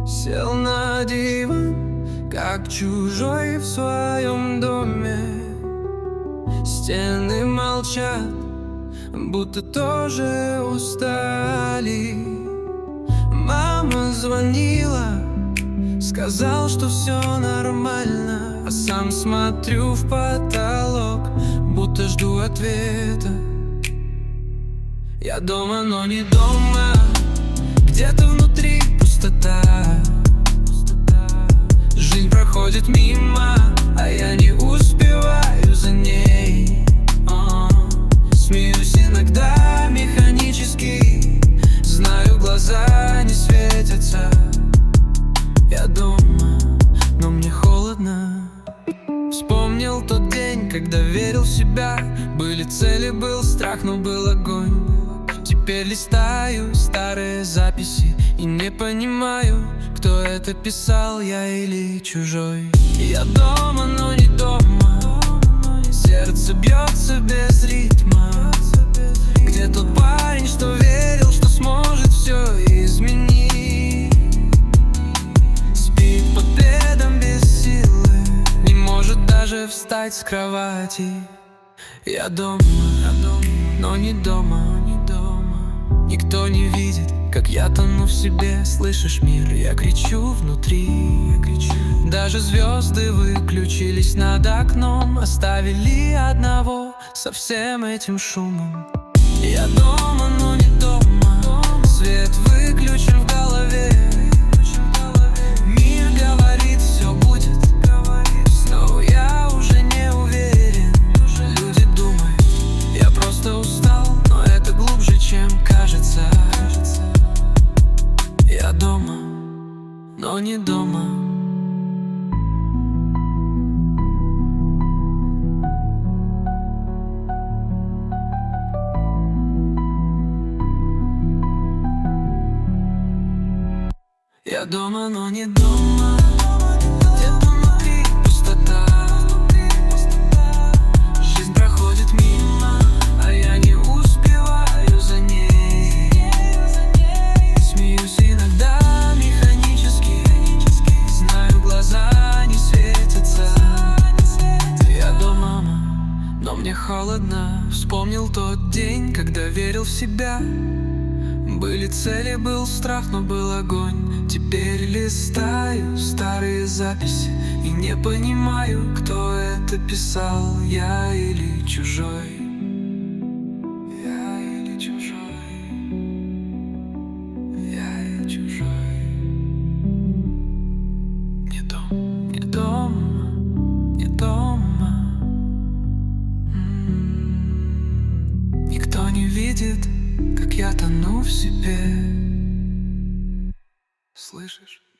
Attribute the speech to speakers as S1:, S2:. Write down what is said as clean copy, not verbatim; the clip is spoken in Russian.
S1: Сел на диван, как чужой в своем доме. Стены молчат, будто тоже устали. Мама звонила, сказал, что все нормально, а сам смотрю в потолок, будто жду ответа. Я дома, но не дома, где-то внутри пустота. Жизнь проходит мимо, а я не успеваю за ней. Смеюсь иногда механически, знаю, глаза не светятся. Я дома, но мне холодно. Вспомнил тот день, когда верил в себя. Были цели, был страх, но был огонь. Теперь листаю старые записи и не понимаю, кто это писал, я или чужой. Я дома, но не дома, сердце бьется без ритма. Где тот парень, что верил, что сможет все изменить? Спит под пледом без силы, не может даже встать с кровати. Я дома, но не дома. Никто не видит, как я тону в себе. Слышишь, мир, я кричу внутри. Даже звезды выключились над окном, оставили одного со всем этим шумом. Я дома, но не дома, свет выключен в голове. Мир говорит, все будет, но я уже не уверен. Люди думают, я просто устал, но это глубже, чем кажется. Я дома, но не дома. Я дома, но не дома, где-то внутри пустота. Жизнь проходит мимо, а я не успеваю за ней. Смеюсь иногда механически, знаю, глаза не светятся. Я дома, но мне холодно. Вспомнил тот день, когда верил в себя. Были цели, был страх, но был огонь. Теперь листаю старые записи и не понимаю, кто это писал, я или чужой. Я или чужой. Я или чужой. Не дома, не дома, не дома. Никто не видит, как я тону в себе. Слышишь?